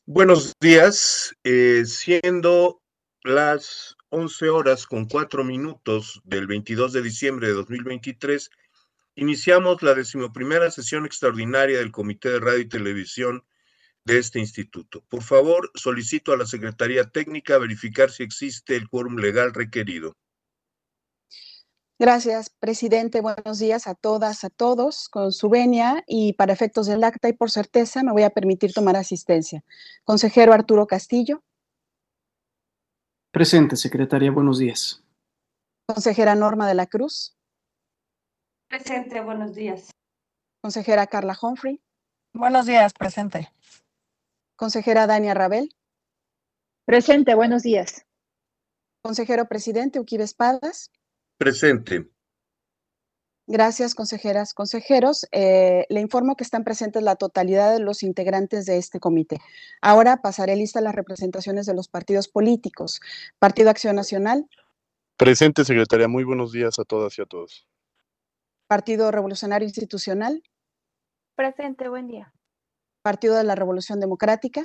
Buenos días, siendo las 11:04 del 22 de diciembre de 2023, iniciamos la 11ª sesión extraordinaria del Comité de Radio y Televisión de este instituto. Por favor, solicito a la Secretaría Técnica verificar si existe el quórum legal requerido. Gracias, presidente. Buenos días a todas, a todos. Con su venia y para efectos del acta y por certeza me voy a permitir tomar asistencia. Consejero Arturo Castillo. Presente, secretaria. Buenos días. Consejera Norma de la Cruz. Presente, buenos días. Consejera Carla Humphrey. Buenos días, presente. Consejera Dania Rabel. Presente, buenos días. Consejero presidente Uquibe Espadas. Presente. Gracias, consejeras, consejeros. Le informo que están presentes la totalidad de los integrantes de este comité. Ahora pasaré lista las representaciones de los partidos políticos. Partido Acción Nacional. Presente, secretaria. Muy buenos días a todas y a todos. Partido Revolucionario Institucional. Presente, buen día. Partido de la Revolución Democrática.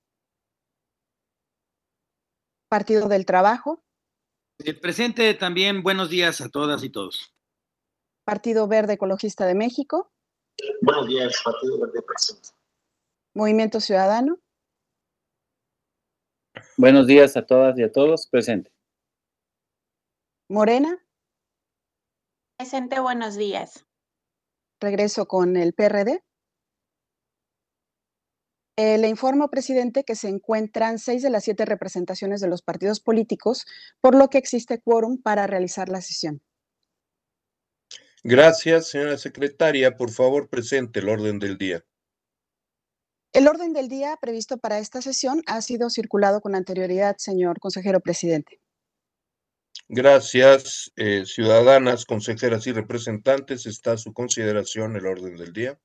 Partido del Trabajo. Presente también, buenos días a todas y todos. Partido Verde Ecologista de México. Buenos días, Partido Verde presente. Movimiento Ciudadano. Buenos días a todas y a todos, presente. Morena. Presente, buenos días. Regreso con el PRD. Le informo, presidente, que se encuentran 6 de las 7 representaciones de los partidos políticos, por lo que existe quórum para realizar la sesión. Gracias, señora secretaria. Por favor, presente el orden del día. El orden del día previsto para esta sesión ha sido circulado con anterioridad, señor consejero presidente. Gracias, ciudadanas, consejeras y representantes. Está a su consideración el orden del día.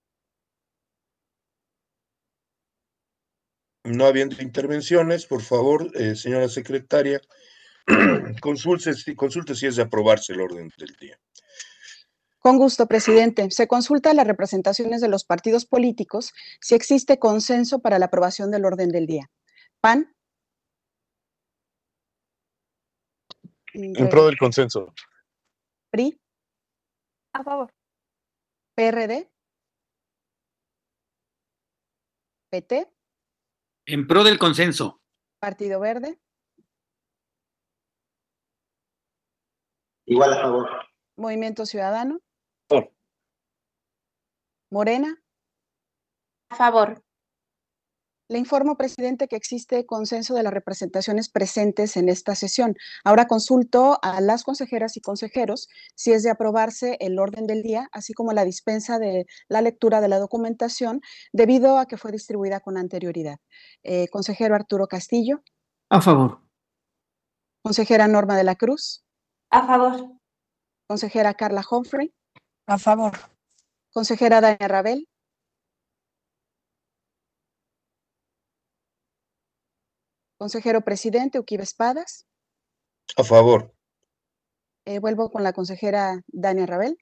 No habiendo intervenciones, por favor, señora secretaria, consulte si es de aprobarse el orden del día. Con gusto, presidente. Se consulta las representaciones de los partidos políticos si existe consenso para la aprobación del orden del día. PAN. En pro del consenso. PRI. A favor. PRD. PT. En pro del consenso. Partido Verde. Igual a favor. Movimiento Ciudadano. A favor. Morena. A favor. Le informo, presidente, que existe consenso de las representaciones presentes en esta sesión. Ahora consulto a las consejeras y consejeros si es de aprobarse el orden del día, así como la dispensa de la lectura de la documentación, debido a que fue distribuida con anterioridad. Consejero Arturo Castillo. A favor. Consejera Norma de la Cruz. A favor. Consejera Carla Humphrey. A favor. Consejera Dania Rabel. Consejero presidente Uquibe Espadas. A favor. Vuelvo con la consejera Dania Rabel.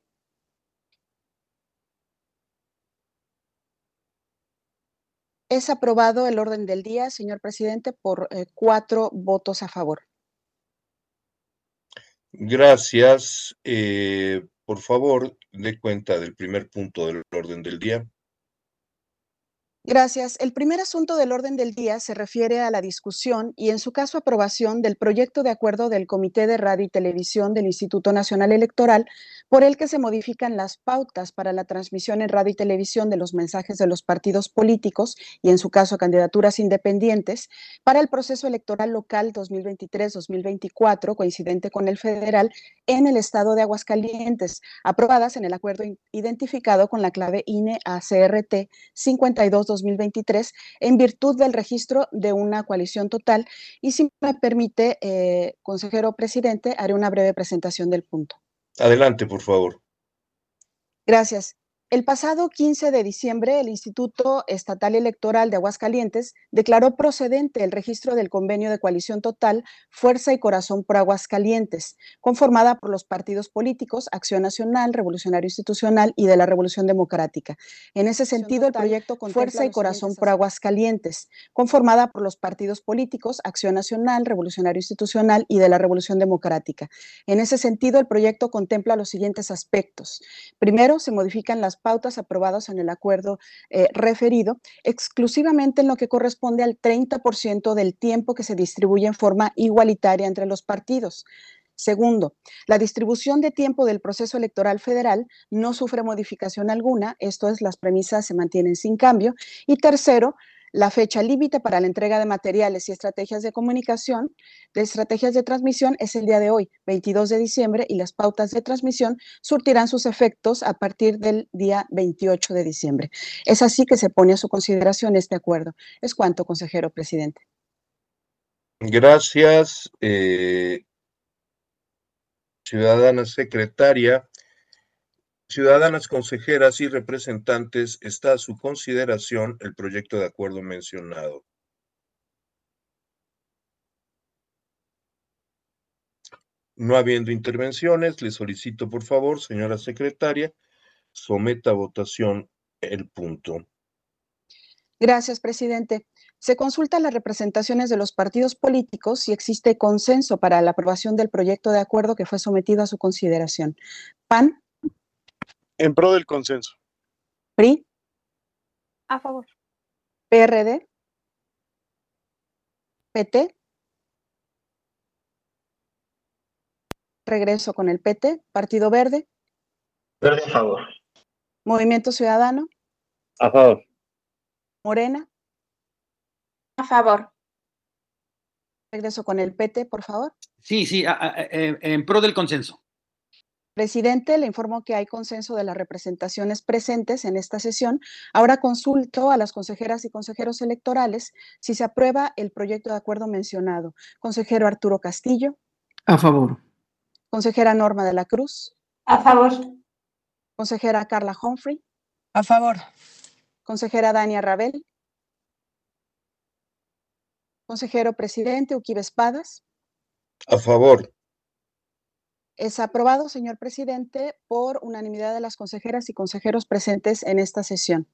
Es aprobado el orden del día, señor presidente, por 4 votos a favor. Gracias. Por favor, dé cuenta del primer punto del orden del día. Gracias. El primer asunto del orden del día se refiere a la discusión y, en su caso, aprobación del proyecto de acuerdo del Comité de Radio y Televisión del Instituto Nacional Electoral, por el que se modifican las pautas para la transmisión en radio y televisión de los mensajes de los partidos políticos y, en su caso, candidaturas independientes para el proceso electoral local 2023-2024, coincidente con el federal, en el estado de Aguascalientes, aprobadas en el acuerdo identificado con la clave INE ACRT 52-2023, en virtud del registro de una coalición total. Y si me permite, consejero presidente, haré una breve presentación del punto. Adelante, por favor. Gracias. El pasado 15 de diciembre, el Instituto Estatal Electoral de Aguascalientes declaró procedente el registro del convenio de coalición total Fuerza y Corazón por Aguascalientes, conformada por los partidos políticos Acción Nacional, Revolucionario Institucional y de la Revolución Democrática. En ese sentido, el proyecto Fuerza y Corazón por Aguascalientes, conformada por los partidos políticos Acción Nacional, Revolucionario Institucional y de la Revolución Democrática. En ese sentido, el proyecto contempla los siguientes aspectos. Primero, se modifican las pautas aprobadas en el acuerdo referido, exclusivamente en lo que corresponde al 30% del tiempo que se distribuye en forma igualitaria entre los partidos. Segundo, la distribución de tiempo del proceso electoral federal no sufre modificación alguna, esto es, las premisas se mantienen sin cambio. Y tercero, la fecha límite para la entrega de materiales y estrategias de comunicación, de estrategias de transmisión, es el día de hoy, 22 de diciembre, y las pautas de transmisión surtirán sus efectos a partir del día 28 de diciembre. Es así que se pone a su consideración este acuerdo. Es cuanto, consejero presidente. Gracias, ciudadana secretaria. Ciudadanas consejeras y representantes, está a su consideración el proyecto de acuerdo mencionado. No habiendo intervenciones, le solicito, por favor, señora secretaria, someta a votación el punto. Gracias, presidente. Se consulta las representaciones de los partidos políticos si existe consenso para la aprobación del proyecto de acuerdo que fue sometido a su consideración. PAN. En pro del consenso. PRI. A favor. PRD. PT. Regreso con el PT. Partido Verde. Verde a favor. Movimiento Ciudadano. A favor. Morena. A favor. Regreso con el PT, por favor. Sí, en pro del consenso. Presidente, le informo que hay consenso de las representaciones presentes en esta sesión. Ahora consulto a las consejeras y consejeros electorales si se aprueba el proyecto de acuerdo mencionado. Consejero Arturo Castillo. A favor. Consejera Norma de la Cruz. A favor. Consejera Carla Humphrey. A favor. Consejera Dania Rabel. Consejero presidente Uquibe Espadas. A favor. Es aprobado, señor presidente, por unanimidad de las consejeras y consejeros presentes en esta sesión.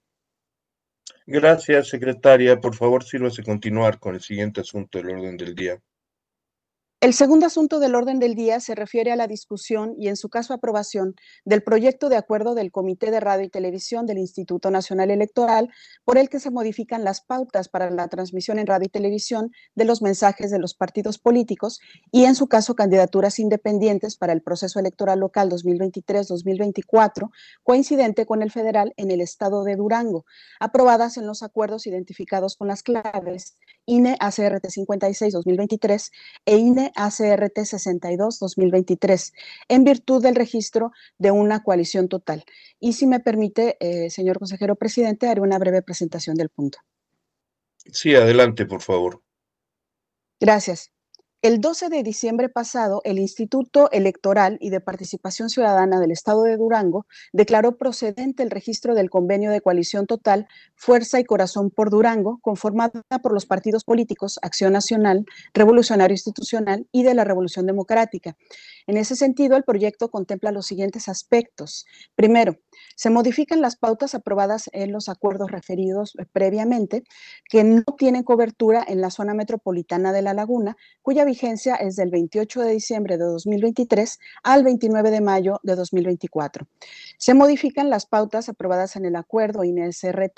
Gracias, secretaria. Por favor, sírvase continuar con el siguiente asunto del orden del día. El segundo asunto del orden del día se refiere a la discusión y, en su caso, aprobación del proyecto de acuerdo del Comité de Radio y Televisión del Instituto Nacional Electoral, por el que se modifican las pautas para la transmisión en radio y televisión de los mensajes de los partidos políticos y, en su caso, candidaturas independientes para el proceso electoral local 2023-2024, coincidente con el federal en el estado de Durango, aprobadas en los acuerdos identificados con las claves INE ACRT 56-2023 e INE ACRT 62-2023, en virtud del registro de una coalición total. Y si me permite, señor consejero presidente, haré una breve presentación del punto. Sí, adelante, por favor. Gracias. El 12 de diciembre pasado, el Instituto Electoral y de Participación Ciudadana del Estado de Durango declaró procedente el registro del convenio de coalición total Fuerza y Corazón por Durango, conformada por los partidos políticos Acción Nacional, Revolucionario Institucional y de la Revolución Democrática. En ese sentido, el proyecto contempla los siguientes aspectos. Primero, se modifican las pautas aprobadas en los acuerdos referidos previamente, que no tienen cobertura en la zona metropolitana de La Laguna, cuya vigencia es del 28 de diciembre de 2023 al 29 de mayo de 2024. Se modifican las pautas aprobadas en el acuerdo INE-SRT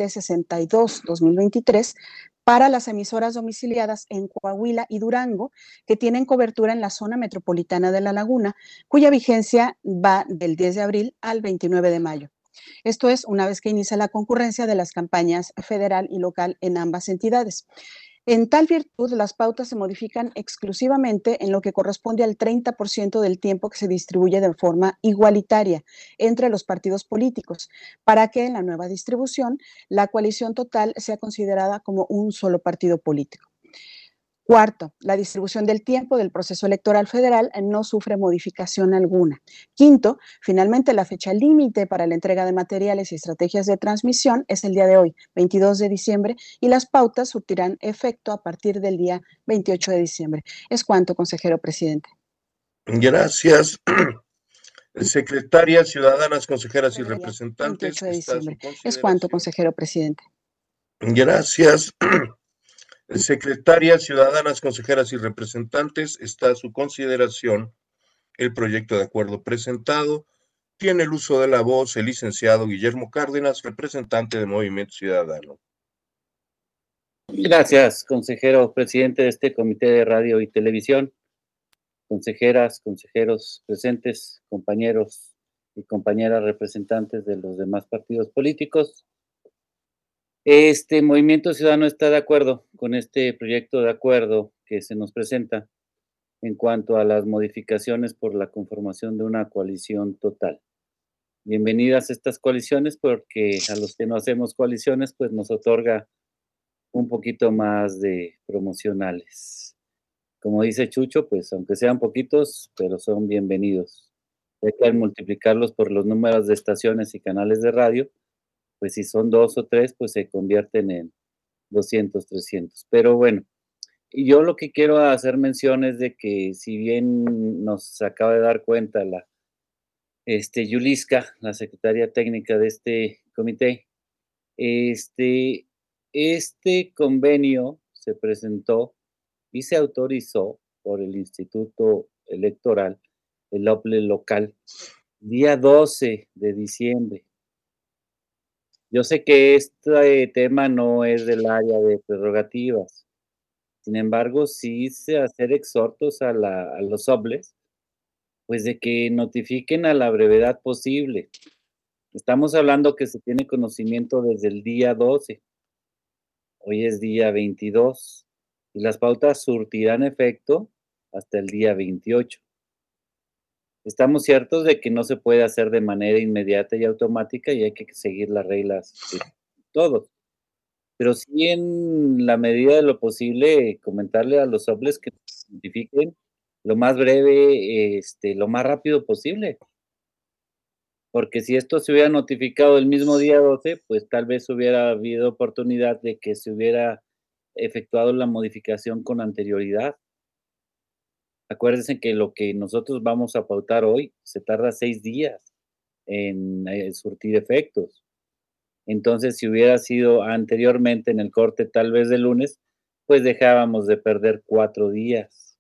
62-2023 para las emisoras domiciliadas en Coahuila y Durango, que tienen cobertura en la zona metropolitana de La Laguna, cuya vigencia va del 10 de abril al 29 de mayo. Esto es, una vez que inicia la concurrencia de las campañas federal y local en ambas entidades. En tal virtud, las pautas se modifican exclusivamente en lo que corresponde al 30% del tiempo que se distribuye de forma igualitaria entre los partidos políticos, para que en la nueva distribución la coalición total sea considerada como un solo partido político. Cuarto, la distribución del tiempo del proceso electoral federal no sufre modificación alguna. Quinto, finalmente la fecha límite para la entrega de materiales y estrategias de transmisión es el día de hoy, 22 de diciembre, y las pautas surtirán efecto a partir del día 28 de diciembre. Es cuanto, consejero presidente. Gracias. Secretarias, ciudadanas, consejeras y 28 representantes, de está a su diciembre. Es consideración. cuanto, consejero presidente. Gracias. Secretarias, ciudadanas, consejeras y representantes, está a su consideración el proyecto de acuerdo presentado. Tiene el uso de la voz el licenciado Guillermo Cárdenas, representante de Movimiento Ciudadano. Gracias, consejero presidente de este Comité de Radio y Televisión, consejeras, consejeros presentes, compañeros y compañeras representantes de los demás partidos políticos. Este Movimiento Ciudadano está de acuerdo con este proyecto de acuerdo que se nos presenta en cuanto a las modificaciones por la conformación de una coalición total. Bienvenidas estas coaliciones, porque a los que no hacemos coaliciones, pues nos otorga un poquito más de promocionales. Como dice Chucho, pues aunque sean poquitos, pero son bienvenidos. Hay que multiplicarlos por los números de estaciones y canales de radio, pues si son 2 o 3, pues se convierten en 200, 300. Pero bueno, y yo lo que quiero hacer mención es de que si bien nos acaba de dar cuenta la Yuliska, la secretaria técnica de este comité, este convenio se presentó y se autorizó por el Instituto Electoral, el OPLE local, día 12 de diciembre. Yo sé que este tema no es del área de prerrogativas, sin embargo, sí hacer exhortos a los OPLES, pues de que notifiquen a la brevedad posible. Estamos hablando que se tiene conocimiento desde el día 12. Hoy es día 22 y las pautas surtirán efecto hasta el día 28. Estamos ciertos de que no se puede hacer de manera inmediata y automática y hay que seguir las reglas de todos. Pero sí, en la medida de lo posible, comentarle a los OPLES que notifiquen lo más breve, lo más rápido posible. Porque si esto se hubiera notificado el mismo día 12, pues tal vez hubiera habido oportunidad de que se hubiera efectuado la modificación con anterioridad. Acuérdense que lo que nosotros vamos a pautar hoy se tarda 6 días en surtir efectos. Entonces, si hubiera sido anteriormente en el corte tal vez de lunes, pues dejábamos de perder 4 días.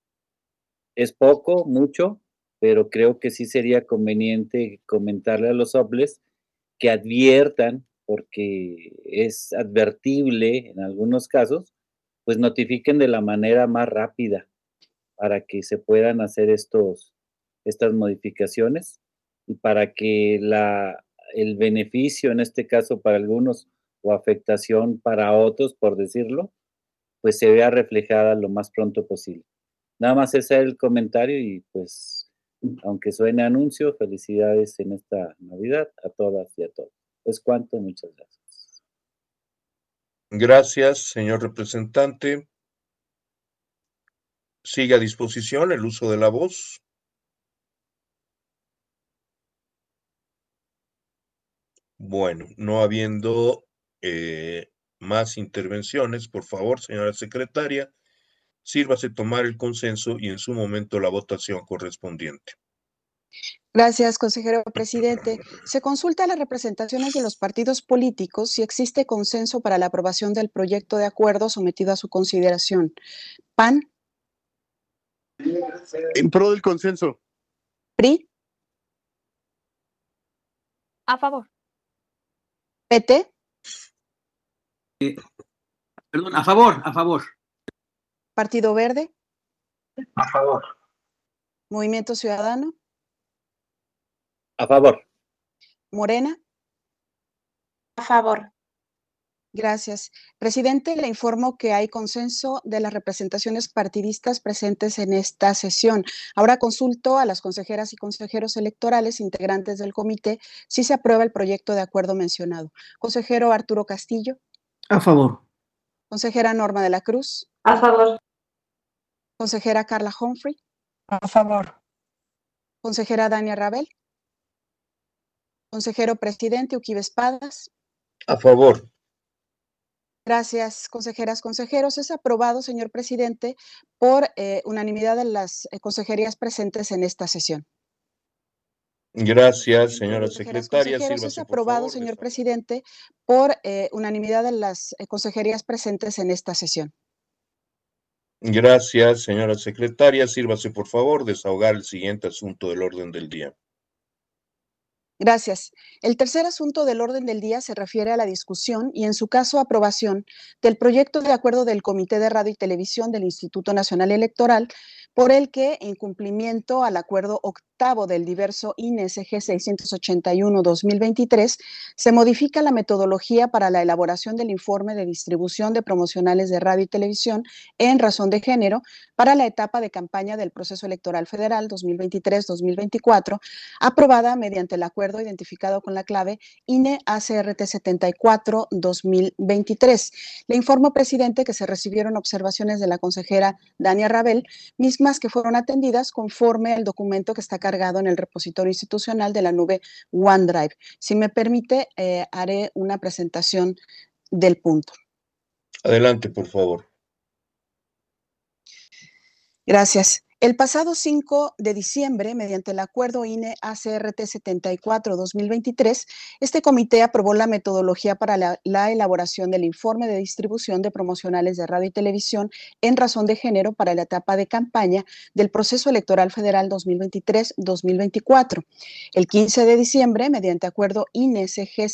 Es poco, mucho, pero creo que sí sería conveniente comentarle a los OPLES que adviertan, porque es advertible en algunos casos, pues notifiquen de la manera más rápida para que se puedan hacer estas modificaciones y para que el beneficio, en este caso para algunos, o afectación para otros, por decirlo, pues se vea reflejada lo más pronto posible. Nada más ese es el comentario y pues, aunque suene anuncio, felicidades en esta Navidad a todas y a todos. Es cuanto, muchas gracias. Gracias, señor representante. Sigue a disposición el uso de la voz. Bueno, no habiendo más intervenciones, por favor, señora secretaria, sírvase tomar el consenso y en su momento la votación correspondiente. Gracias, consejero presidente. Se consulta a las representaciones de los partidos políticos si existe consenso para la aprobación del proyecto de acuerdo sometido a su consideración. PAN. En pro del consenso. PRI. A favor. PT. Perdón, a favor, a favor. Partido Verde. A favor. Movimiento Ciudadano. A favor. Morena. A favor. Gracias. Presidente, le informo que hay consenso de las representaciones partidistas presentes en esta sesión. Ahora consulto a las consejeras y consejeros electorales integrantes del comité si se aprueba el proyecto de acuerdo mencionado. Consejero Arturo Castillo. A favor. Consejera Norma de la Cruz. A favor. consejera Carla Humphrey, A favor. consejera Dania Rabel, consejero presidente Uquibe Espadas. A favor. Gracias, consejeras, consejeros. Es aprobado, señor presidente, por unanimidad de las consejerías presentes en esta sesión. Gracias, señora Consejeras, secretaria. consejeros, Sírvase, es por aprobado, favor, señor de favor. presidente, por unanimidad de las consejerías presentes en esta sesión. Gracias, señora secretaria. Sírvase, por favor, desahogar el siguiente asunto del orden del día. Gracias. El tercer asunto del orden del día se refiere a la discusión y, en su caso, aprobación del proyecto de acuerdo del Comité de Radio y Televisión del Instituto Nacional Electoral, por el que, en cumplimiento al acuerdo octavo del diverso INE-SG 681-2023, se modifica la metodología para la elaboración del informe de distribución de promocionales de radio y televisión en razón de género para la etapa de campaña del proceso electoral federal 2023-2024, aprobada mediante el acuerdo identificado con la clave INE-ACRT 74-2023. Le informo, presidente, que se recibieron observaciones de la consejera Dania Rabel, mismas que fueron atendidas conforme al documento que está cargado en el repositorio institucional de la nube OneDrive. Si me permite, haré una presentación del punto. Adelante, por favor. Gracias. El pasado 5 de diciembre, mediante el acuerdo INE-ACRT 74-2023, este comité aprobó la metodología para la elaboración del informe de distribución de promocionales de radio y televisión en razón de género para la etapa de campaña del proceso electoral federal 2023-2024. El 15 de diciembre, mediante acuerdo INE-SG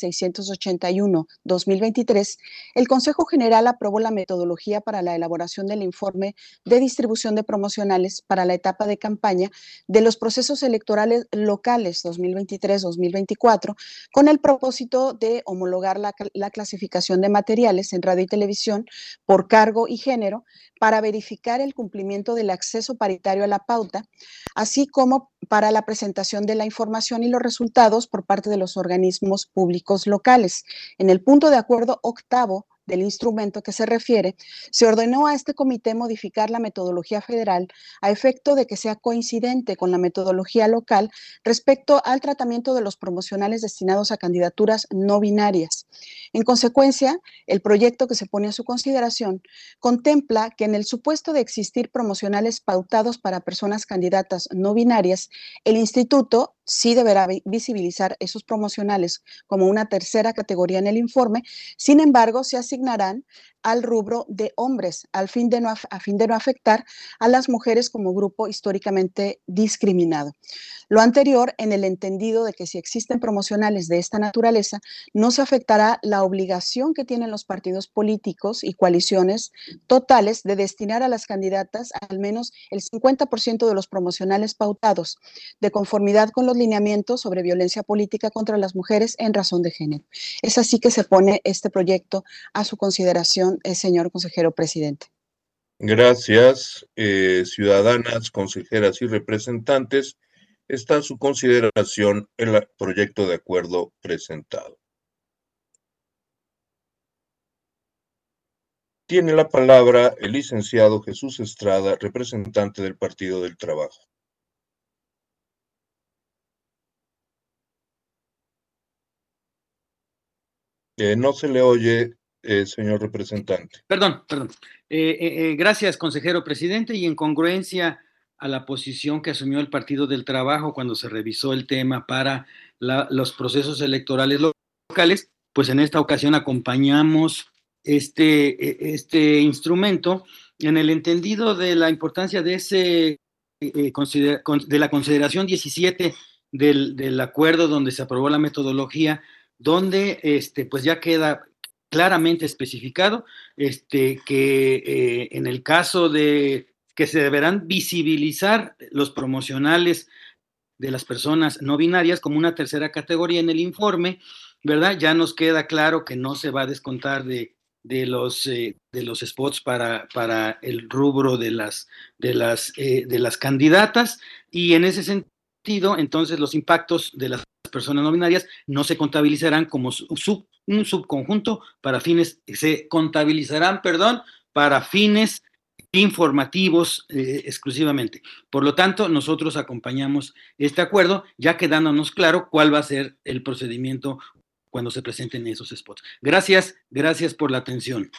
681-2023, el Consejo General aprobó la metodología para la elaboración del informe de distribución de promocionales para la etapa de campaña de los procesos electorales locales 2023-2024, con el propósito de homologar la clasificación de materiales en radio y televisión por cargo y género para verificar el cumplimiento del acceso paritario a la pauta, así como para la presentación de la información y los resultados por parte de los organismos públicos locales. En el punto de acuerdo octavo del instrumento que se refiere, se ordenó a este comité modificar la metodología federal a efecto de que sea coincidente con la metodología local respecto al tratamiento de los promocionales destinados a candidaturas no binarias. En consecuencia, el proyecto que se pone a su consideración contempla que en el supuesto de existir promocionales pautados para personas candidatas no binarias, el instituto sí deberá visibilizar esos promocionales como una tercera categoría en el informe. Sin embargo, se asignarán al rubro de hombres a fin de no afectar a las mujeres como grupo históricamente discriminado. Lo anterior en el entendido de que si existen promocionales de esta naturaleza, no se afectará la obligación que tienen los partidos políticos y coaliciones totales de destinar a las candidatas al menos el 50% de los promocionales pautados, de conformidad con los lineamientos sobre violencia política contra las mujeres en razón de género. Es así que se pone este proyecto a su consideración, señor consejero presidente. Gracias, ciudadanas, consejeras y representantes. Está a su consideración el proyecto de acuerdo presentado. Tiene la palabra el licenciado Jesús Estrada, representante del Partido del Trabajo. No se le oye, señor representante. Perdón. Gracias, consejero presidente, y en congruencia a la posición que asumió el Partido del Trabajo cuando se revisó el tema para los procesos electorales locales, pues en esta ocasión acompañamos este instrumento en el entendido de la importancia de de la consideración 17 del acuerdo donde se aprobó la metodología, donde pues ya queda claramente especificado que en el caso de que se deberán visibilizar los promocionales de las personas no binarias como una tercera categoría en el informe, ¿verdad? Ya nos queda claro que no se va a descontar de los spots para el rubro de las candidatas, y en ese sentido, entonces los impactos de las personas no binarias no se contabilizarán como un subconjunto para fines, se contabilizarán, para fines informativos exclusivamente. Por lo tanto, nosotros acompañamos este acuerdo, ya quedándonos claro cuál va a ser el procedimiento cuando se presenten esos spots. Gracias por la atención.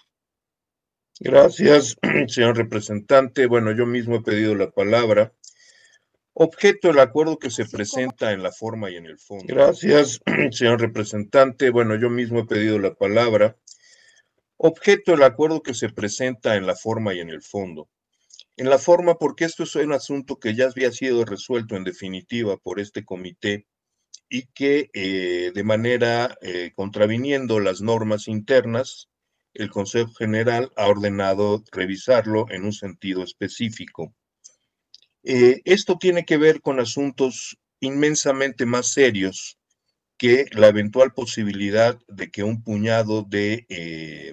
Gracias, señor representante. Bueno, yo mismo he pedido la palabra. Objeto del acuerdo que se presenta en la forma y en el fondo. Gracias, señor representante. Bueno, yo mismo he pedido la palabra. Objeto del acuerdo que se presenta en la forma y en el fondo. En la forma, porque esto es un asunto que ya había sido resuelto en definitiva por este comité y que de manera contraviniendo las normas internas, el Consejo General ha ordenado revisarlo en un sentido específico. Esto tiene que ver con asuntos inmensamente más serios que la eventual posibilidad de que un puñado de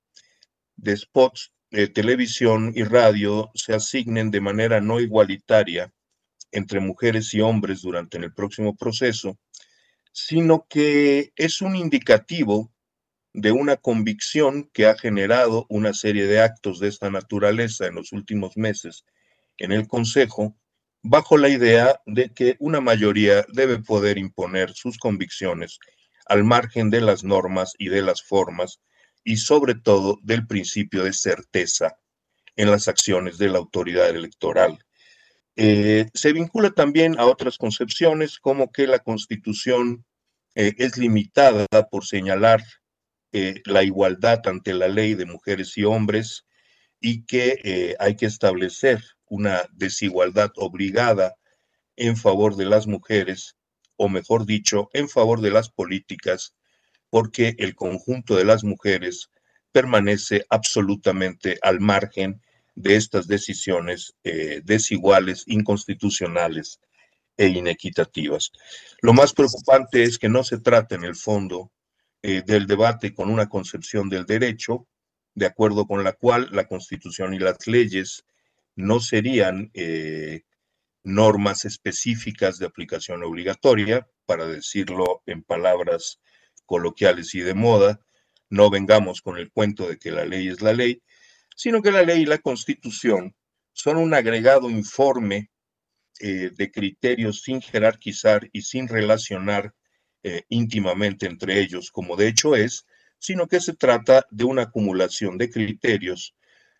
spots de televisión y radio se asignen de manera no igualitaria entre mujeres y hombres durante el próximo proceso, sino que es un indicativo de una convicción que ha generado una serie de actos de esta naturaleza en los últimos meses en el Consejo, bajo la idea de que una mayoría debe poder imponer sus convicciones al margen de las normas y de las formas, y sobre todo del principio de certeza en las acciones de la autoridad electoral. Se vincula también a otras concepciones, como que la Constitución es limitada por señalar la igualdad ante la ley de mujeres y hombres, y que hay que establecer una desigualdad obligada en favor de las mujeres, o mejor dicho, en favor de las políticas, porque el conjunto de las mujeres permanece absolutamente al margen de estas decisiones desiguales, inconstitucionales e inequitativas. Lo más preocupante es que no se trata en el fondo del debate con una concepción del derecho, de acuerdo con la cual la Constitución y las leyes no serían normas específicas de aplicación obligatoria, para decirlo en palabras coloquiales y de moda. No vengamos con el cuento de que la ley es la ley, sino que la ley y la Constitución son un agregado informe de criterios sin jerarquizar y sin relacionar íntimamente entre ellos, como de hecho es, sino que se trata de una acumulación de criterios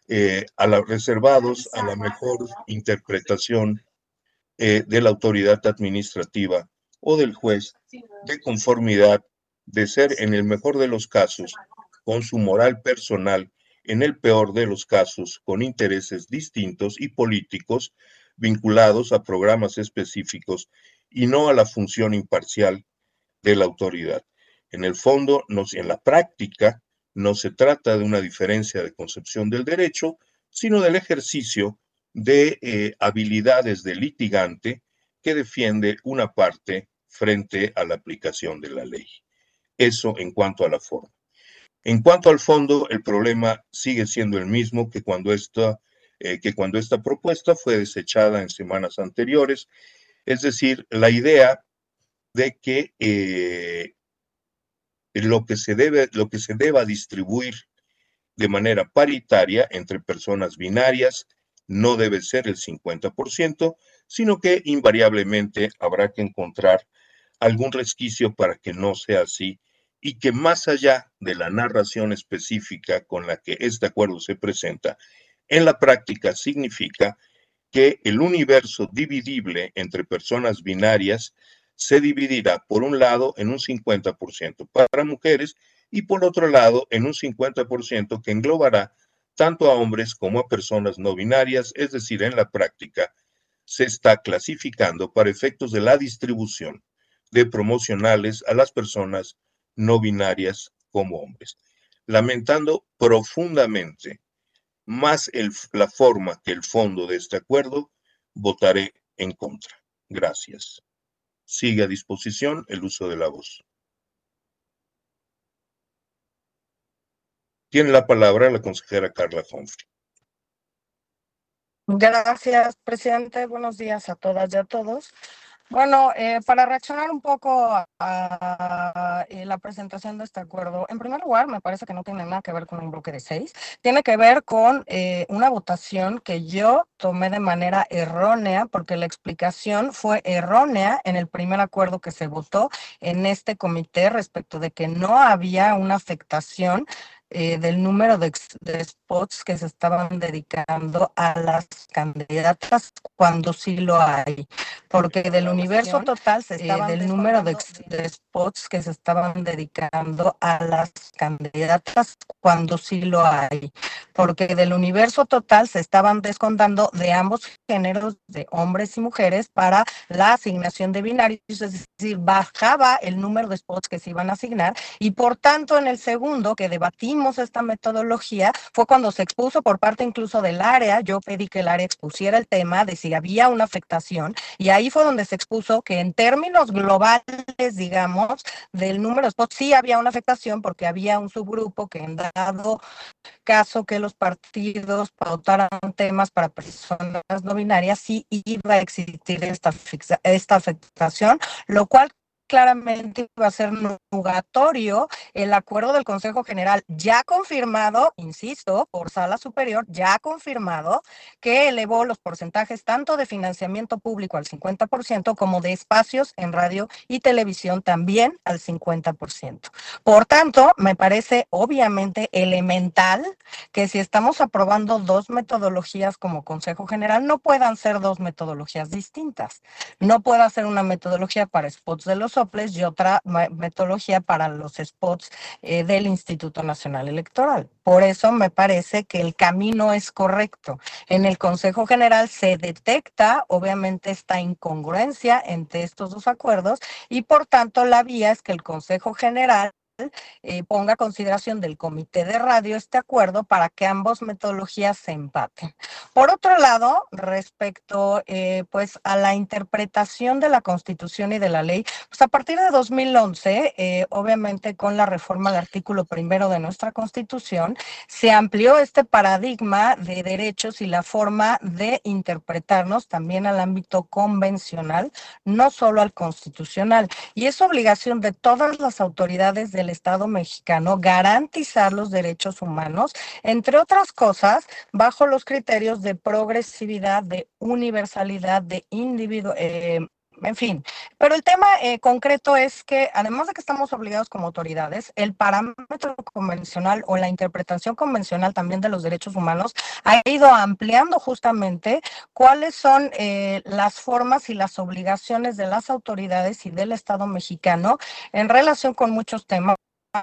reservados a la mejor interpretación de la autoridad administrativa o del juez, de conformidad, de ser en el mejor de los casos con su moral personal, en el peor de los casos con intereses distintos y políticos vinculados a programas específicos y no a la función imparcial de la autoridad. En el fondo, en la práctica, no se trata de una diferencia de concepción del derecho, sino del ejercicio de habilidades de litigante que defiende una parte frente a la aplicación de la ley. Eso en cuanto a la forma. En cuanto al fondo, el problema sigue siendo el mismo que cuando esta propuesta fue desechada en semanas anteriores, es decir, la idea de que lo que se deba distribuir de manera paritaria entre personas binarias no debe ser el 50%, sino que invariablemente habrá que encontrar algún resquicio para que no sea así, y que más allá de la narración específica con la que este acuerdo se presenta, en la práctica significa que el universo dividible entre personas binarias se dividirá por un lado en un 50% para mujeres y por otro lado en un 50% que englobará tanto a hombres como a personas no binarias, es decir, en la práctica se está clasificando para efectos de la distribución de promocionales a las personas no binarias como hombres. Lamentando profundamente más la forma que el fondo de este acuerdo, votaré en contra. Gracias. Sigue a disposición el uso de la voz. Tiene la palabra la consejera Carla Humphrey. Gracias, presidente. Buenos días a todas y a todos. Bueno, para reaccionar un poco a la presentación de este acuerdo, en primer lugar, me parece que no tiene nada que ver con un bloque de 6, tiene que ver con una votación que yo tomé de manera errónea, porque la explicación fue errónea en el primer acuerdo que se votó en este comité respecto de que no había una afectación del número de spots que se estaban dedicando a las candidatas cuando sí lo hay, porque del universo total del número de spots que se estaban dedicando a las candidatas cuando sí lo hay, porque del universo total se estaban descontando de ambos géneros, de hombres y mujeres, para la asignación de binarios, es decir, bajaba el número de spots que se iban a asignar y por tanto en el segundo que debatimos esta metodología fue cuando se expuso por parte incluso del área. Yo pedí que el área expusiera el tema de si había una afectación y ahí fue donde se expuso que en términos globales, digamos, del número de spots sí había una afectación porque había un subgrupo que en dado caso que los partidos pautaran temas para personas no binarias, sí iba a existir esta afectación, lo cual claramente iba a ser nugatorio el acuerdo del Consejo General ya confirmado, insisto, por Sala Superior, ya confirmado, que elevó los porcentajes tanto de financiamiento público al 50% como de espacios en radio y televisión también al 50%. Por tanto, me parece obviamente elemental que si estamos aprobando dos metodologías como Consejo General, no puedan ser dos metodologías distintas. No puede ser una metodología para spots de los soples y otra metodología para los spots del Instituto Nacional Electoral. Por eso me parece que el camino es correcto. En el Consejo General se detecta, obviamente, esta incongruencia entre estos dos acuerdos y, por tanto, la vía es que el Consejo General ponga a consideración del Comité de Radio este acuerdo para que ambas metodologías se empaten. Por otro lado, respecto pues a la interpretación de la Constitución y de la ley, pues a partir de 2011, obviamente con la reforma al artículo 1 de nuestra Constitución, se amplió este paradigma de derechos y la forma de interpretarnos también al ámbito convencional, no solo al constitucional. Y es obligación de todas las autoridades del Estado mexicano garantizar los derechos humanos, entre otras cosas, bajo los criterios de progresividad, de universalidad, de individuo, en fin. Pero el tema concreto es que, además de que estamos obligados como autoridades, el parámetro convencional o la interpretación convencional también de los derechos humanos ha ido ampliando justamente cuáles son las formas y las obligaciones de las autoridades y del Estado mexicano en relación con muchos temas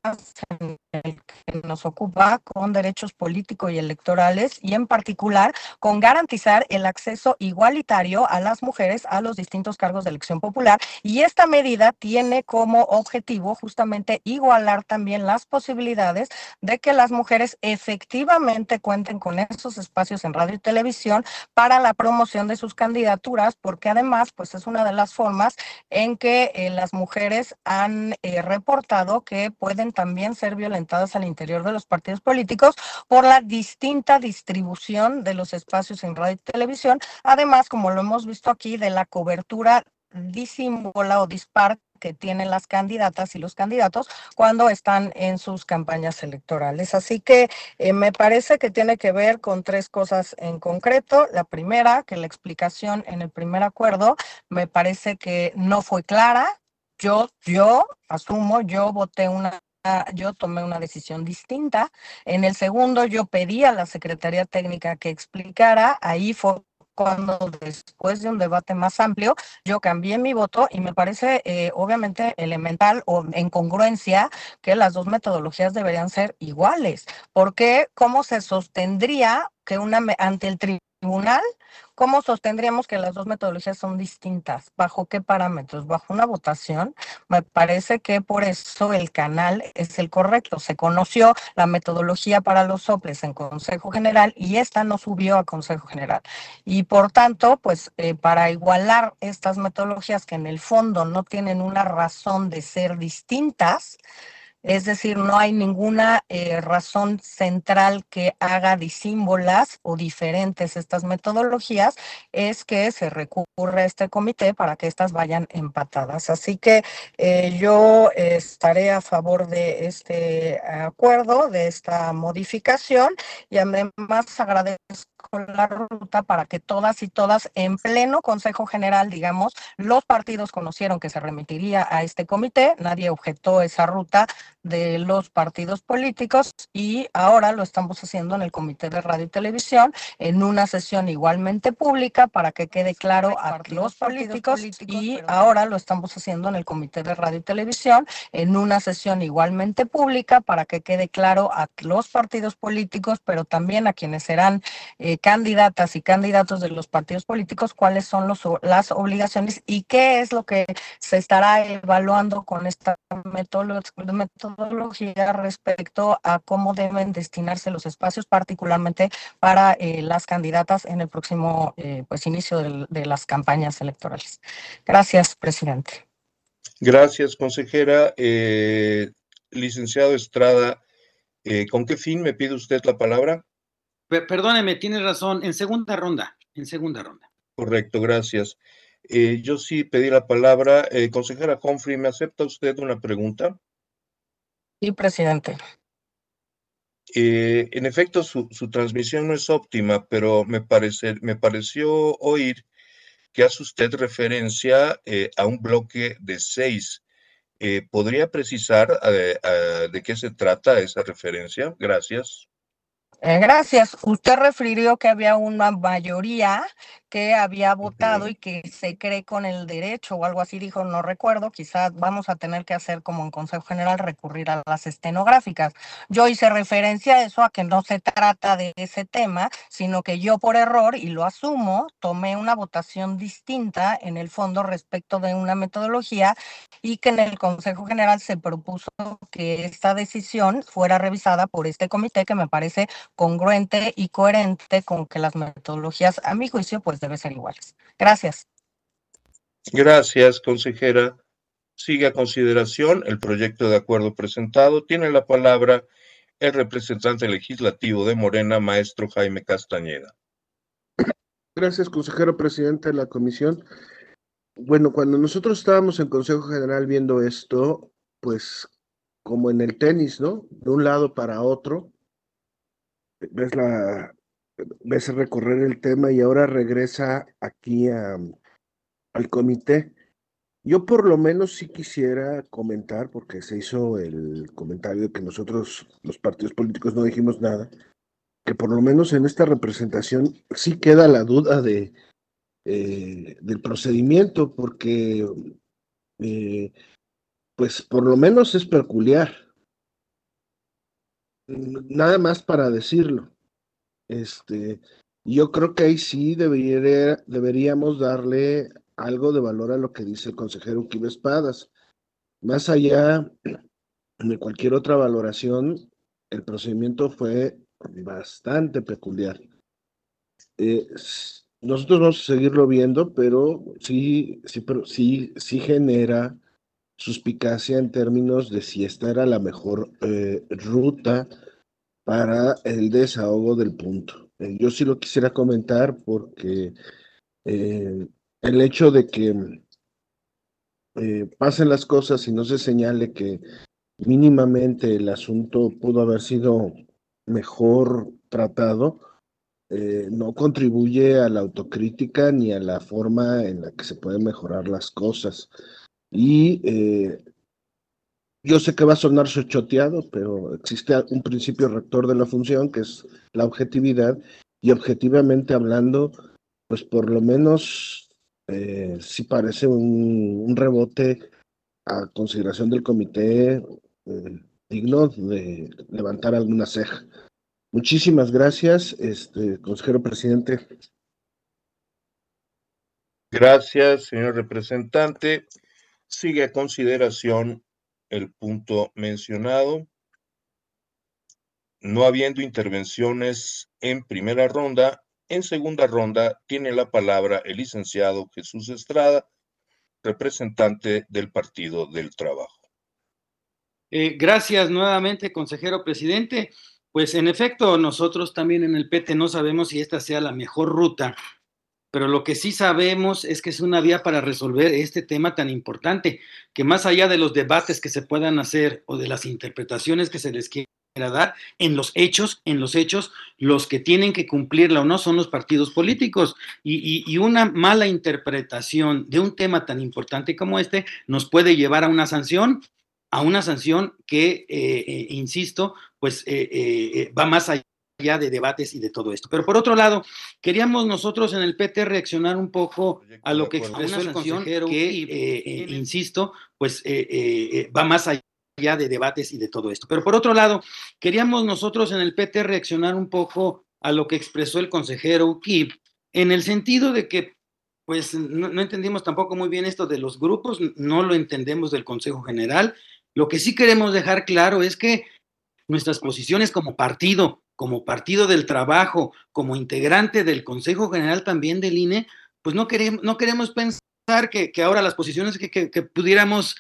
en el que nos ocupa, con derechos políticos y electorales, y en particular con garantizar el acceso igualitario a las mujeres a los distintos cargos de elección popular. Y esta medida tiene como objetivo justamente igualar también las posibilidades de que las mujeres efectivamente cuenten con esos espacios en radio y televisión para la promoción de sus candidaturas, porque además pues es una de las formas en que las mujeres han reportado que pueden también ser violentadas al interior de los partidos políticos por la distinta distribución de los espacios en radio y televisión, además, como lo hemos visto aquí, de la cobertura disímbola o dispar que tienen las candidatas y los candidatos cuando están en sus campañas electorales. Así que me parece que tiene que ver con tres cosas en concreto. La primera, que la explicación en el primer acuerdo me parece que no fue clara. Yo asumo, yo tomé una decisión distinta. En el segundo, yo pedí a la Secretaría Técnica que explicara. Ahí fue cuando, después de un debate más amplio, yo cambié mi voto y me parece obviamente elemental o en congruencia que las dos metodologías deberían ser iguales. Porque ¿cómo se sostendría que ante el tribunal, cómo sostendríamos que las dos metodologías son distintas? ¿Bajo qué parámetros? Bajo una votación. Me parece que por eso el canal es el correcto. Se conoció la metodología para los soples en Consejo General y esta no subió a Consejo General. Y por tanto, pues para igualar estas metodologías que en el fondo no tienen una razón de ser distintas, Es decir, no hay ninguna razón central que haga disímbolas o diferentes estas metodologías, es que se recurre a este comité para que estas vayan empatadas. Así que yo estaré a favor de este acuerdo, de esta modificación, y además agradezco la ruta para que todas y todas en pleno Consejo General, digamos, los partidos conocieron que se remitiría a este comité, nadie objetó esa ruta de los partidos políticos y ahora lo estamos haciendo en el Comité de Radio y Televisión en una sesión igualmente pública para que quede claro a los políticos, y ahora lo estamos haciendo en el Comité de Radio y Televisión en una sesión igualmente pública para que quede claro a los partidos políticos, pero también a quienes serán candidatas y candidatos de los partidos políticos, cuáles son las obligaciones y qué es lo que se estará evaluando con esta metodología respecto a cómo deben destinarse los espacios, particularmente para las candidatas en el próximo inicio de las campañas electorales. Gracias, presidente. Gracias, consejera. Licenciado Estrada, ¿con qué fin me pide usted la palabra? Perdóneme, tiene razón, en segunda ronda. Correcto, gracias. Yo sí pedí la palabra. Consejera Humphrey, ¿me acepta usted una pregunta? Sí, presidente. En efecto, su transmisión no es óptima, pero me pareció oír que hace usted referencia a un bloque de 6. ¿Podría precisar de qué se trata esa referencia? Gracias. Gracias. Usted refirió que había una mayoría que había votado y que se cree con el derecho o algo así, dijo, no recuerdo, quizás vamos a tener que hacer como en Consejo General recurrir a las estenográficas. Yo hice referencia a eso, a que no se trata de ese tema, sino que yo por error, y lo asumo, tomé una votación distinta en el fondo respecto de una metodología y que en el Consejo General se propuso que esta decisión fuera revisada por este comité, que me parece congruente y coherente con que las metodologías, a mi juicio, pues deben ser iguales. Gracias. Gracias, consejera. Sigue a consideración el proyecto de acuerdo presentado. Tiene la palabra el representante legislativo de Morena, maestro Jaime Castañeda. Gracias, consejero presidente de la comisión. Bueno, cuando nosotros estábamos en Consejo General viendo esto, pues como en el tenis, ¿no? De un lado para otro, ves recorrer el tema y ahora regresa aquí al comité. Yo por lo menos sí quisiera comentar, porque se hizo el comentario de que nosotros, los partidos políticos, no dijimos nada, que por lo menos en esta representación sí queda la duda del procedimiento, porque pues por lo menos es peculiar. Nada más para decirlo. Yo creo que ahí sí deberíamos darle algo de valor a lo que dice el consejero Uquibe Espadas. Más allá de cualquier otra valoración, el procedimiento fue bastante peculiar. Nosotros vamos a seguirlo viendo, pero sí genera suspicacia en términos de si esta era la mejor ruta para el desahogo del punto. Yo sí lo quisiera comentar porque el hecho de que pasen las cosas y no se señale que mínimamente el asunto pudo haber sido mejor tratado, no contribuye a la autocrítica ni a la forma en la que se pueden mejorar las cosas. Y yo sé que va a sonar choteado, pero existe un principio rector de la función, que es la objetividad, y objetivamente hablando, pues por lo menos sí parece un rebote a consideración del comité digno de levantar alguna ceja. Muchísimas gracias, consejero presidente. Gracias, señor representante. Sigue a consideración el punto mencionado. No habiendo intervenciones en primera ronda, en segunda ronda tiene la palabra el licenciado Jesús Estrada, representante del Partido del Trabajo. Gracias nuevamente, consejero presidente. Pues en efecto, nosotros también en el PT no sabemos si esta sea la mejor ruta, pero lo que sí sabemos es que es una vía para resolver este tema tan importante, que más allá de los debates que se puedan hacer o de las interpretaciones que se les quiera dar, en los hechos, los que tienen que cumplirla o no son los partidos políticos. Y una mala interpretación de un tema tan importante como este nos puede llevar a una sanción que, insisto, pues va más allá de debates y de todo esto. Pero por otro lado, queríamos nosotros en el PT reaccionar un poco a lo que expresó el consejero, que, insisto, pues va más allá de debates y de todo esto. Pero por otro lado, queríamos nosotros en el PT reaccionar un poco a lo que expresó el consejero Kip, en el sentido de que pues no entendimos tampoco muy bien esto de los grupos, no lo entendemos del Consejo General. Lo que sí queremos dejar claro es que nuestras posiciones como partido del trabajo, como integrante del Consejo General también del INE, pues no queremos pensar que ahora las posiciones que pudiéramos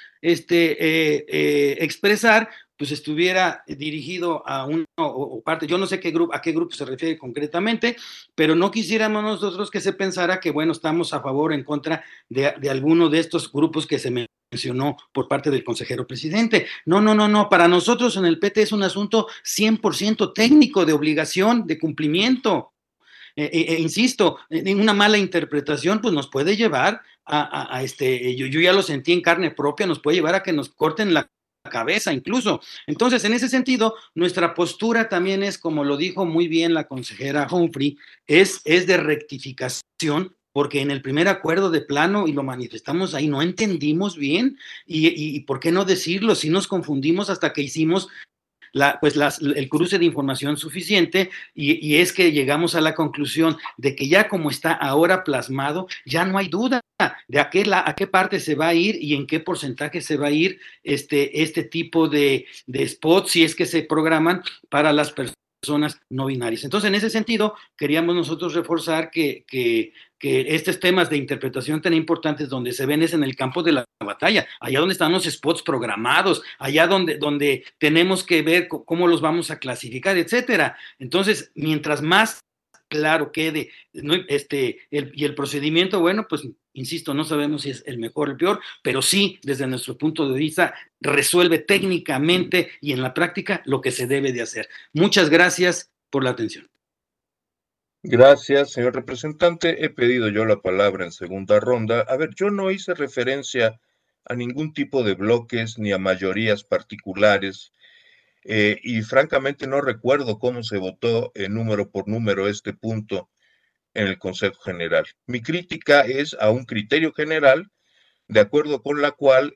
expresar, pues estuviera dirigido a uno o parte, yo no sé a qué grupo se refiere concretamente, pero no quisiéramos nosotros que se pensara que, bueno, estamos a favor o en contra de alguno de estos grupos que se mencionó por parte del consejero presidente. No, para nosotros en el PT es un asunto 100% técnico, de obligación, de cumplimiento. Insisto, en una mala interpretación pues nos puede llevar yo ya lo sentí en carne propia, nos puede llevar a que nos corten la cabeza incluso. Entonces, en ese sentido, nuestra postura también es, como lo dijo muy bien la consejera Humphrey, es de rectificación, porque en el primer acuerdo de plano, y lo manifestamos ahí, no entendimos bien, y ¿por qué no decirlo? Si nos confundimos hasta que hicimos el cruce de información suficiente, y es que llegamos a la conclusión de que ya como está ahora plasmado, ya no hay duda de a qué parte se va a ir y en qué porcentaje se va a ir este tipo de spots, si es que se programan para las personas no binarias. Entonces, en ese sentido, queríamos nosotros reforzar que estos temas de interpretación tan importantes donde se ven es en el campo de la batalla, allá donde están los spots programados, allá donde tenemos que ver cómo los vamos a clasificar, etcétera. Entonces, mientras más claro quede, ¿no? Y el procedimiento, bueno, pues insisto, no sabemos si es el mejor o el peor, pero sí, desde nuestro punto de vista, resuelve técnicamente y en la práctica lo que se debe de hacer. Muchas gracias por la atención. Gracias, señor representante. He pedido yo la palabra en segunda ronda. A ver, yo no hice referencia a ningún tipo de bloques ni a mayorías particulares. Y francamente no recuerdo cómo se votó número por número este punto en el Consejo General. Mi crítica es a un criterio general, de acuerdo con la cual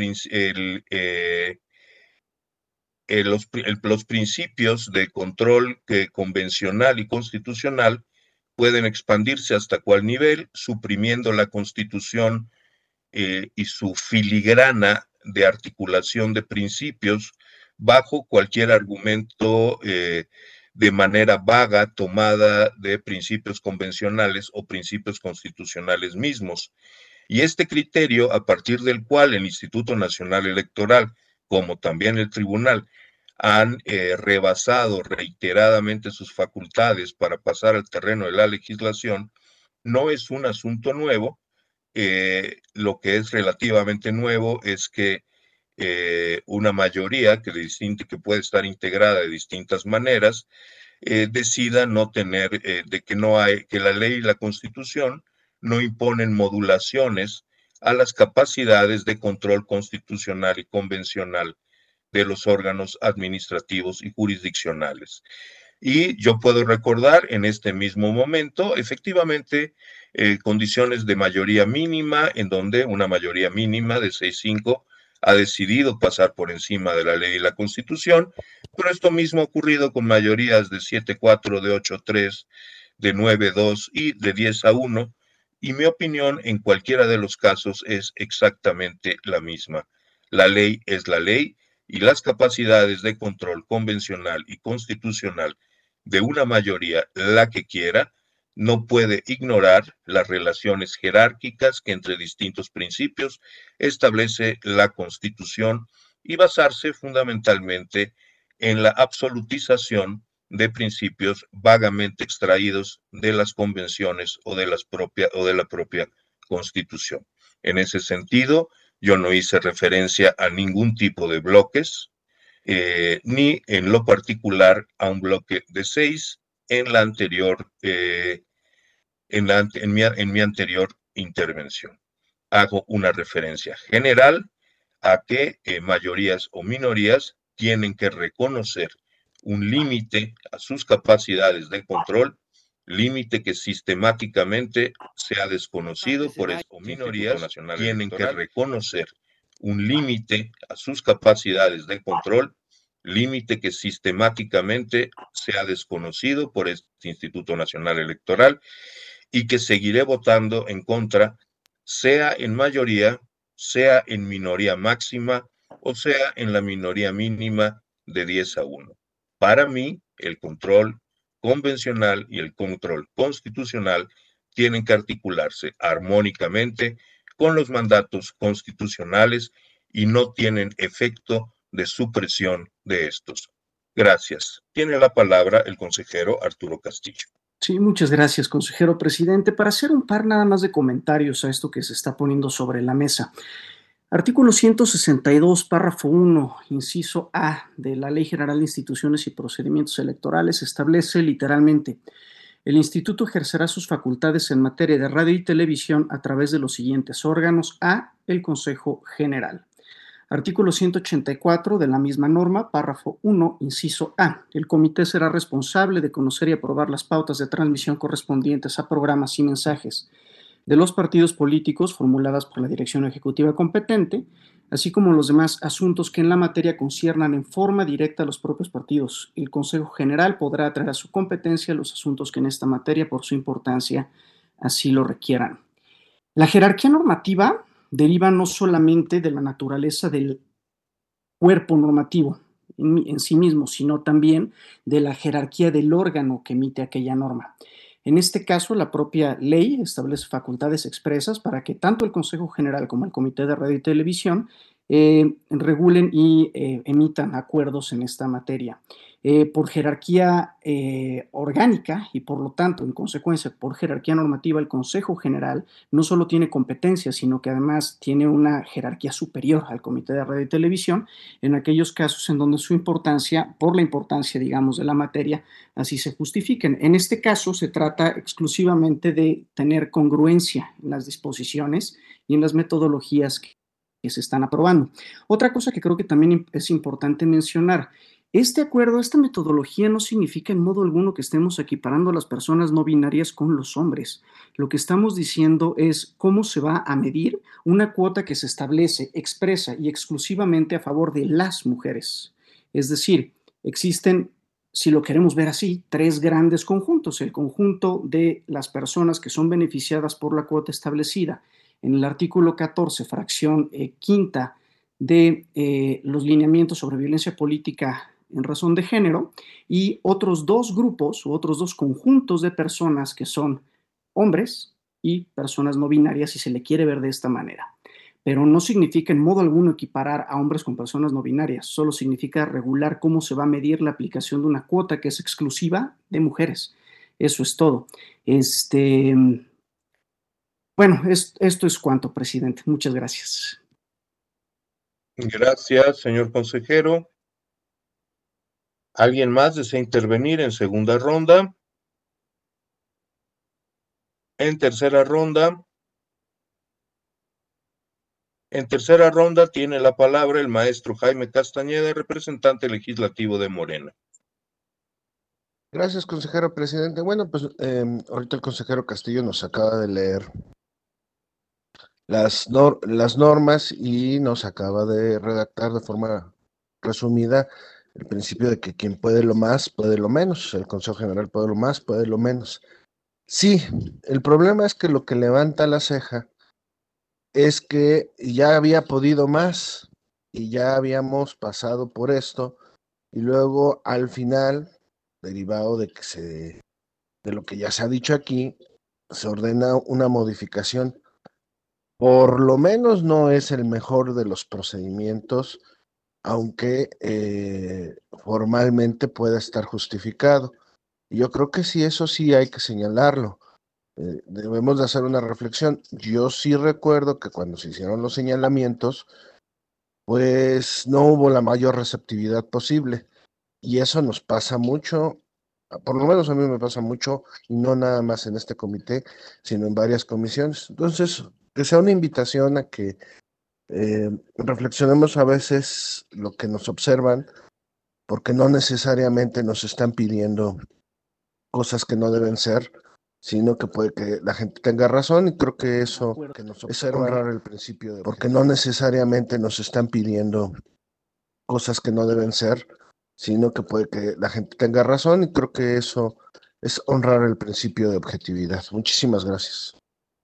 los principios de control convencional y constitucional pueden expandirse hasta cuál nivel, suprimiendo la Constitución y su filigrana de articulación de principios bajo cualquier argumento de manera vaga tomada de principios convencionales o principios constitucionales mismos. Y este criterio, a partir del cual el Instituto Nacional Electoral, como también el Tribunal, han rebasado reiteradamente sus facultades para pasar al terreno de la legislación, no es un asunto nuevo. Lo que es relativamente nuevo es que una mayoría que puede estar integrada de distintas maneras decida no tener, que la ley y la Constitución no imponen modulaciones a las capacidades de control constitucional y convencional de los órganos administrativos y jurisdiccionales. Y yo puedo recordar en este mismo momento, efectivamente, condiciones de mayoría mínima, en donde una mayoría mínima de 6-5 ha decidido pasar por encima de la ley y la Constitución, pero esto mismo ha ocurrido con mayorías de 7-4, de 8-3, de 9-2 y de 10-1, y mi opinión en cualquiera de los casos es exactamente la misma. La ley es la ley, y las capacidades de control convencional y constitucional de una mayoría, la que quiera, no puede ignorar las relaciones jerárquicas que entre distintos principios establece la Constitución y basarse fundamentalmente en la absolutización de principios vagamente extraídos de las convenciones o de la propia Constitución. En ese sentido, yo no hice referencia a ningún tipo de bloques, ni en lo particular a un bloque de 6 en la anterior, en mi anterior intervención. Hago una referencia general a que mayorías o minorías tienen que reconocer un límite a sus capacidades de control, límite que sistemáticamente se ha desconocido por o minorías tienen que reconocer un límite a sus capacidades de control, límite que sistemáticamente se ha desconocido por este Instituto Nacional Electoral y que seguiré votando en contra, sea en mayoría, sea en minoría máxima o sea en la minoría mínima de 10-1. Para mí, el control convencional y el control constitucional tienen que articularse armónicamente con los mandatos constitucionales y no tienen efecto de supresión de estos. Gracias. Tiene la palabra el consejero Arturo Castillo. Sí, muchas gracias, consejero presidente. Para hacer un par nada más de comentarios a esto que se está poniendo sobre la mesa. Artículo 162, párrafo 1, inciso A de la Ley General de Instituciones y Procedimientos Electorales establece literalmente: el Instituto ejercerá sus facultades en materia de radio y televisión a través de los siguientes órganos. A, el Consejo General. Artículo 184 de la misma norma, párrafo 1, inciso A. El comité será responsable de conocer y aprobar las pautas de transmisión correspondientes a programas y mensajes de los partidos políticos formuladas por la dirección ejecutiva competente, así como los demás asuntos que en la materia conciernan en forma directa a los propios partidos. El Consejo General podrá traer a su competencia los asuntos que en esta materia, por su importancia, así lo requieran. La jerarquía normativa deriva no solamente de la naturaleza del cuerpo normativo en sí mismo, sino también de la jerarquía del órgano que emite aquella norma. En este caso, la propia ley establece facultades expresas para que tanto el Consejo General como el Comité de Radio y Televisión regulen y emitan acuerdos en esta materia. Por jerarquía orgánica y por lo tanto, en consecuencia, por jerarquía normativa, el Consejo General no solo tiene competencias, sino que además tiene una jerarquía superior al Comité de Radio y Televisión en aquellos casos en donde su importancia, por la importancia, digamos, de la materia, así se justifiquen. En este caso se trata exclusivamente de tener congruencia en las disposiciones y en las metodologías que se están aprobando. Otra cosa que creo que también es importante mencionar: este acuerdo, esta metodología no significa en modo alguno que estemos equiparando a las personas no binarias con los hombres. Lo que estamos diciendo es cómo se va a medir una cuota que se establece expresa y exclusivamente a favor de las mujeres. Es decir, existen, si lo queremos ver así, tres grandes conjuntos: el conjunto de las personas que son beneficiadas por la cuota establecida en el artículo 14, fracción quinta de los lineamientos sobre violencia política en razón de género, y otros dos grupos u otros dos conjuntos de personas que son hombres y personas no binarias, si se le quiere ver de esta manera. Pero no significa en modo alguno equiparar a hombres con personas no binarias, solo significa regular cómo se va a medir la aplicación de una cuota que es exclusiva de mujeres. Eso es todo. Bueno, esto es cuanto, presidente. Muchas gracias. Gracias, señor consejero. ¿Alguien más desea intervenir en segunda ronda? En tercera ronda. En tercera ronda tiene la palabra el maestro Jaime Castañeda, representante legislativo de Morena. Gracias, consejero presidente. Bueno, pues ahorita el consejero Castillo nos acaba de leer las normas y nos acaba de redactar de forma resumida el principio de que quien puede lo más, puede lo menos. El Consejo General puede lo más, puede lo menos. Sí, el problema es que lo que levanta la ceja es que ya había podido más y ya habíamos pasado por esto, y luego al final, derivado de lo que ya se ha dicho aquí, se ordena una modificación. Por lo menos no es el mejor de los procedimientos aunque formalmente pueda estar justificado. Y yo creo que sí, eso sí hay que señalarlo. Debemos de hacer una reflexión. Yo sí recuerdo que cuando se hicieron los señalamientos, pues no hubo la mayor receptividad posible. Y eso nos pasa mucho, por lo menos a mí me pasa mucho, y no nada más en este comité, sino en varias comisiones. Entonces, que sea una invitación a que reflexionemos a veces lo que nos observan, porque no necesariamente nos están pidiendo cosas que no deben ser, sino que puede que la gente tenga razón, y creo que eso es honrar el principio de, porque no necesariamente nos están pidiendo cosas que no deben ser, sino que puede que la gente tenga razón, y creo que eso es honrar el principio de objetividad. Muchísimas gracias.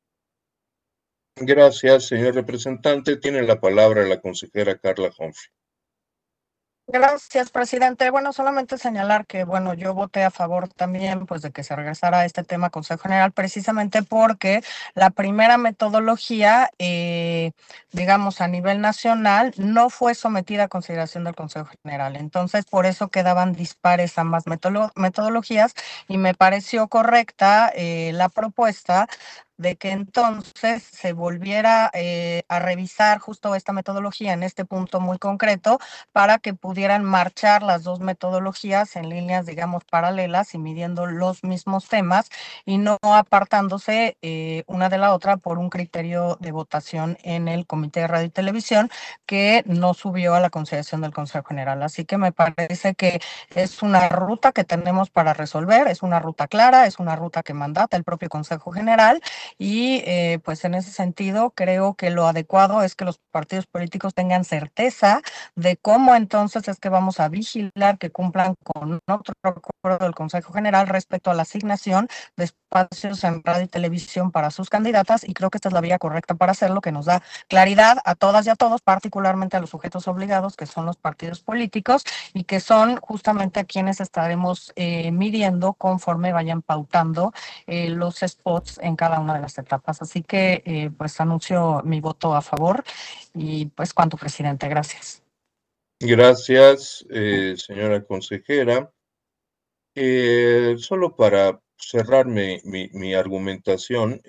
Gracias, señor representante. Tiene la palabra la consejera Carla Humphrey. Gracias, presidente. Bueno, solamente señalar que, bueno, yo voté a favor también, pues, de que se regresara a este tema a Consejo General, precisamente porque la primera metodología, digamos, a nivel nacional, no fue sometida a consideración del Consejo General. Entonces, por eso quedaban dispares ambas metodologías, y me pareció correcta la propuesta de que entonces se volviera a revisar justo esta metodología en este punto muy concreto, para que pudieran marchar las dos metodologías en líneas, digamos, paralelas y midiendo los mismos temas, y no apartándose una de la otra por un criterio de votación en el Comité de Radio y Televisión que no subió a la consideración del Consejo General. Así que me parece que es una ruta que tenemos para resolver, es una ruta clara, es una ruta que mandata el propio Consejo General, y pues en ese sentido creo que lo adecuado es que los partidos políticos tengan certeza de cómo entonces es que vamos a vigilar que cumplan con otro acuerdo del Consejo General respecto a la asignación de espacios en radio y televisión para sus candidatas, y creo que esta es la vía correcta para hacerlo, que nos da claridad a todas y a todos, particularmente a los sujetos obligados, que son los partidos políticos, y que son justamente a quienes estaremos midiendo conforme vayan pautando los spots en cada una de las etapas. Así que pues anuncio mi voto a favor, y pues cuanto, presidente. Gracias. Gracias, señora consejera. Solo para cerrar mi argumentación,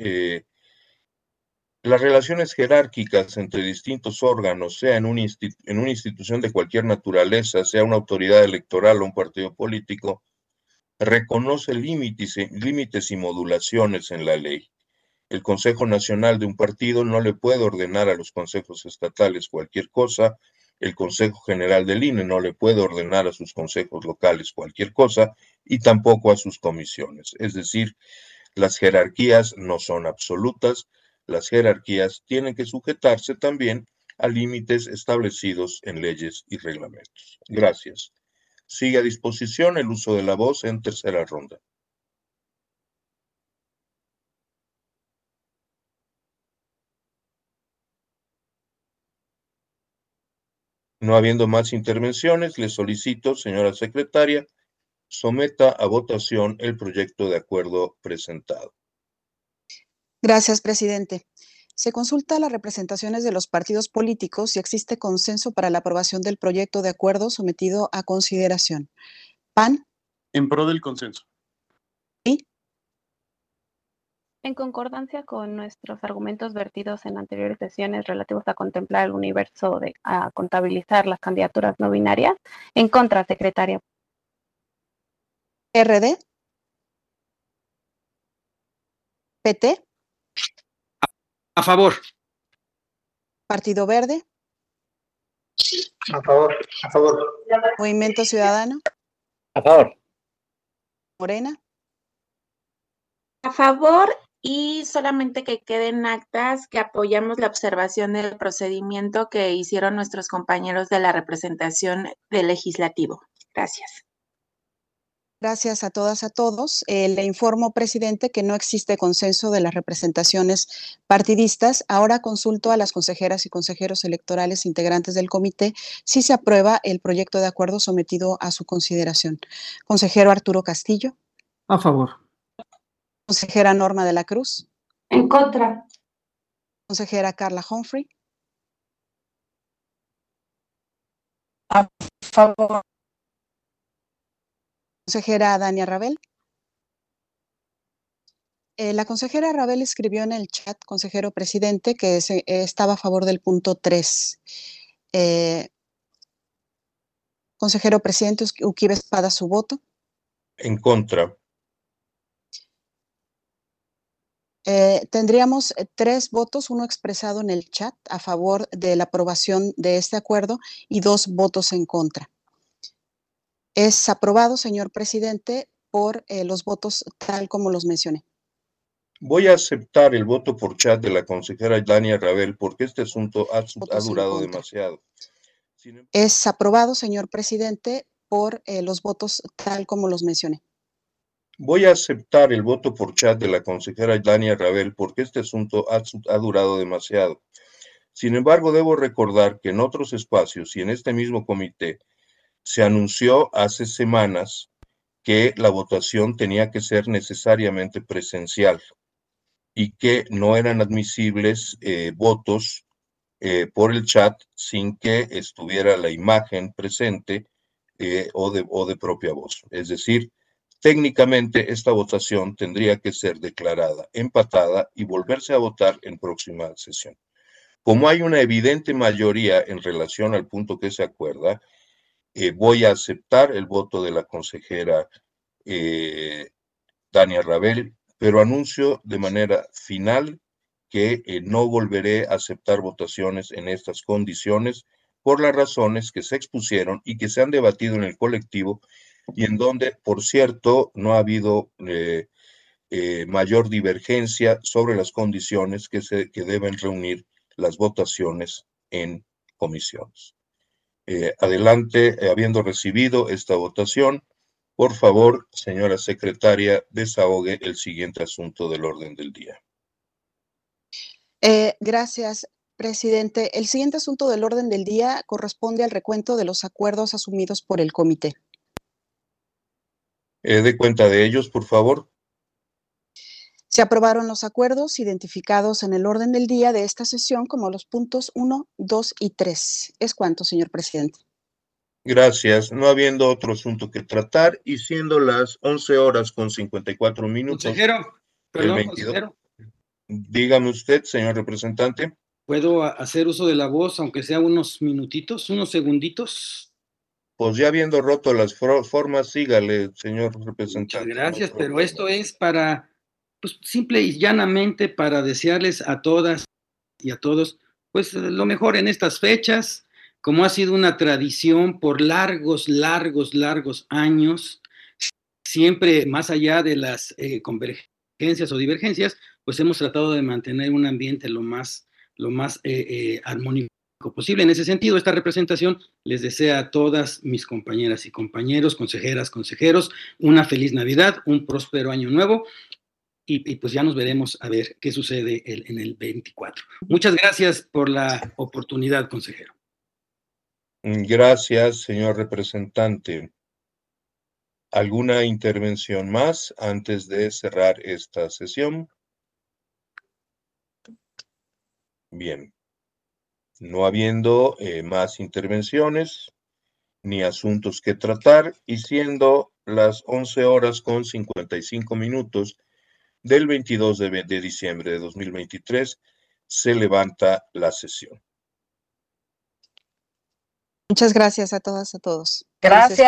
las relaciones jerárquicas entre distintos órganos, sea en una institución de cualquier naturaleza, sea una autoridad electoral o un partido político, reconoce límites y modulaciones en la ley. El Consejo Nacional de un partido no le puede ordenar a los consejos estatales cualquier cosa, el Consejo General del INE no le puede ordenar a sus consejos locales cualquier cosa, y tampoco a sus comisiones. Es decir, las jerarquías no son absolutas, las jerarquías tienen que sujetarse también a límites establecidos en leyes y reglamentos. Gracias. Sigue a disposición el uso de la voz en tercera ronda. No habiendo más intervenciones, le solicito, señora secretaria, someta a votación el proyecto de acuerdo presentado. Gracias, presidente. Se consulta a las representaciones de los partidos políticos si existe consenso para la aprobación del proyecto de acuerdo sometido a consideración. PAN. En pro del consenso. ¿Sí? En concordancia con nuestros argumentos vertidos en anteriores sesiones relativos a contemplar el universo a contabilizar las candidaturas no binarias, en contra, secretaria. RD. PT. A favor. Partido Verde. A favor, a favor. Movimiento Ciudadano. A favor. Morena. A favor, y solamente que queden actas que apoyamos la observación del procedimiento que hicieron nuestros compañeros de la representación del legislativo. Gracias. Gracias a todas, a todos. Le informo, presidente, que no existe consenso de las representaciones partidistas. Ahora consulto a las consejeras y consejeros electorales integrantes del comité si se aprueba el proyecto de acuerdo sometido a su consideración. Consejero Arturo Castillo. A favor. Consejera Norma de la Cruz. En contra. Consejera Carla Humphrey. A favor. Consejera Dania Rabel. La consejera Rabel escribió en el chat, consejero presidente, que estaba a favor del punto 3. Consejero presidente Uquibe Espada, su voto. En contra. Tendríamos 3 votos, uno expresado en el chat a favor de la aprobación de este acuerdo y 2 votos en contra. Es aprobado, señor presidente, por los votos tal como los mencioné. Voy a aceptar el voto por chat de la consejera Dania Rabel porque este asunto ha durado demasiado. Es aprobado, señor presidente, por los votos tal como los mencioné. Voy a aceptar el voto por chat de la consejera Dania Rabel porque este asunto ha durado demasiado. Sin embargo, debo recordar que en otros espacios y en este mismo comité se anunció hace semanas que la votación tenía que ser necesariamente presencial y que no eran admisibles votos por el chat sin que estuviera la imagen presente o de propia voz. Es decir, técnicamente esta votación tendría que ser declarada empatada y volverse a votar en próxima sesión. Como hay una evidente mayoría en relación al punto que se acuerda, voy a aceptar el voto de la consejera Dania Rabel, pero anuncio de manera final que no volveré a aceptar votaciones en estas condiciones por las razones que se expusieron y que se han debatido en el colectivo y en donde, por cierto, no ha habido mayor divergencia sobre las condiciones que deben reunir las votaciones en comisiones. Adelante, habiendo recibido esta votación, por favor, señora secretaria, desahogue el siguiente asunto del orden del día. Gracias, presidente. El siguiente asunto del orden del día corresponde al recuento de los acuerdos asumidos por el comité. Dé cuenta de ellos, por favor. Se aprobaron los acuerdos identificados en el orden del día de esta sesión como los puntos 1, 2 y 3. ¿Es cuánto, señor presidente? Gracias. No habiendo otro asunto que tratar y siendo las 11:54. Consejero, perdón, consejero. Dígame usted, señor representante. ¿Puedo hacer uso de la voz, aunque sea unos minutitos, unos segunditos? Pues ya habiendo roto las formas, sígale, señor representante. Muchas gracias, pero esto es para, pues simple y llanamente para desearles a todas y a todos, pues lo mejor en estas fechas, como ha sido una tradición por largos años, siempre más allá de las convergencias o divergencias, pues hemos tratado de mantener un ambiente lo más armónico posible. En ese sentido, esta representación les desea a todas mis compañeras y compañeros, consejeras, consejeros, una feliz Navidad, un próspero año nuevo y pues ya nos veremos a ver qué sucede en el 24. Muchas gracias por la oportunidad, consejero. Gracias, señor representante. ¿Alguna intervención más antes de cerrar esta sesión? Bien. No habiendo más intervenciones ni asuntos que tratar y siendo las 11:55 del 22 de diciembre de 2023, se levanta la sesión. Muchas gracias a todas, a todos. Gracias.